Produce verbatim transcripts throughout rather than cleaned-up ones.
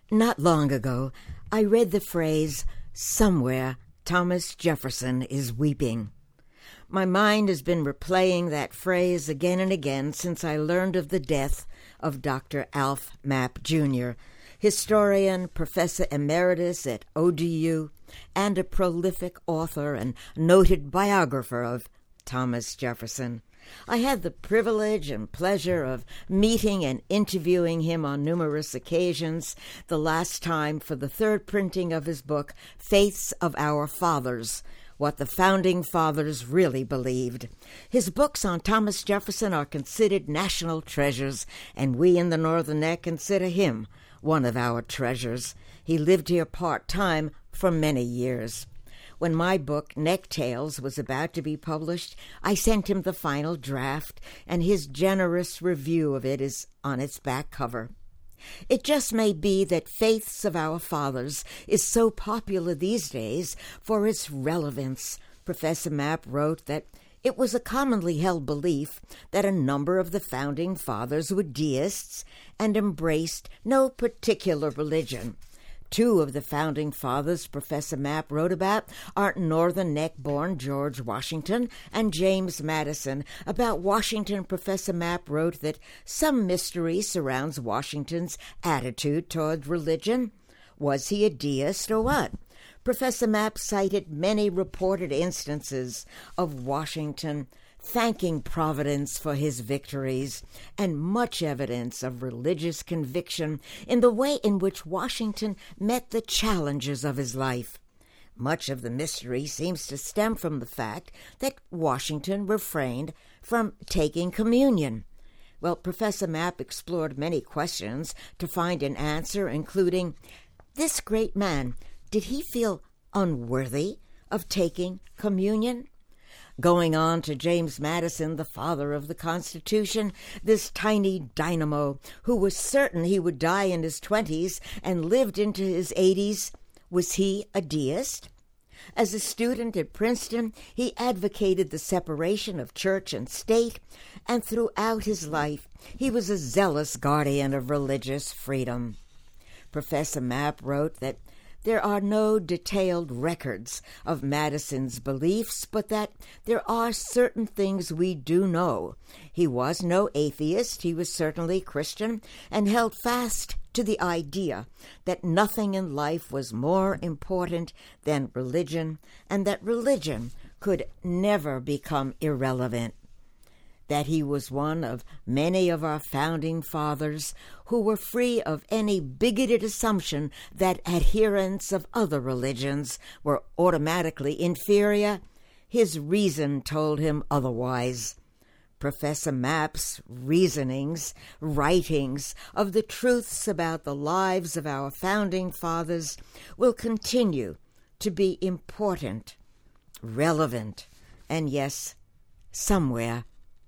Not long ago, I read the phrase, "Somewhere Thomas Jefferson is weeping." My mind has been replaying that phrase again and again since I learned of the death of Doctor Alf Mapp, Junior, historian, professor emeritus at O D U, and a prolific author and noted biographer of Thomas Jefferson. I had the privilege and pleasure of meeting and interviewing him on numerous occasions, the last time for the third printing of his book, Faiths of Our Fathers, What the Founding Fathers Really Believed. His books on Thomas Jefferson are considered national treasures, and we in the Northern Neck consider him one of our treasures. He lived here part-time for many years. When my book, Neck Tales, was about to be published, I sent him the final draft, and his generous review of it is on its back cover. It just may be that Faiths of Our Fathers is so popular these days for its relevance. Professor Mapp wrote that it was a commonly held belief that a number of the founding fathers were deists and embraced no particular religion. Two of the founding fathers Professor Mapp wrote about are Northern Neck-born George Washington and James Madison. About Washington, Professor Mapp wrote that some mystery surrounds Washington's attitude toward religion. Was he a deist or what? Professor Mapp cited many reported instances of Washington thanking Providence for his victories, and much evidence of religious conviction in the way in which Washington met the challenges of his life. Much of the mystery seems to stem from the fact that Washington refrained from taking communion. Well, Professor Mapp explored many questions to find an answer, including, this great man, did he feel unworthy of taking communion? Going on to James Madison, the father of the Constitution, this tiny dynamo who was certain he would die in his twenties and lived into his eighties, was he a deist? As a student at Princeton, he advocated the separation of church and state, and throughout his life, he was a zealous guardian of religious freedom. Professor Mapp wrote that there are no detailed records of Madison's beliefs, but that there are certain things we do know. He was no atheist, he was certainly Christian, and held fast to the idea that nothing in life was more important than religion, and that religion could never become irrelevant. That he was one of many of our founding fathers who were free of any bigoted assumption that adherents of other religions were automatically inferior, his reason told him otherwise. Professor Mapp's reasonings, writings of the truths about the lives of our founding fathers will continue to be important, relevant, and yes, somewhere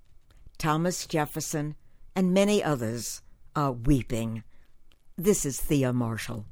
Thomas Jefferson and many others are weeping. This is Thea Marshall.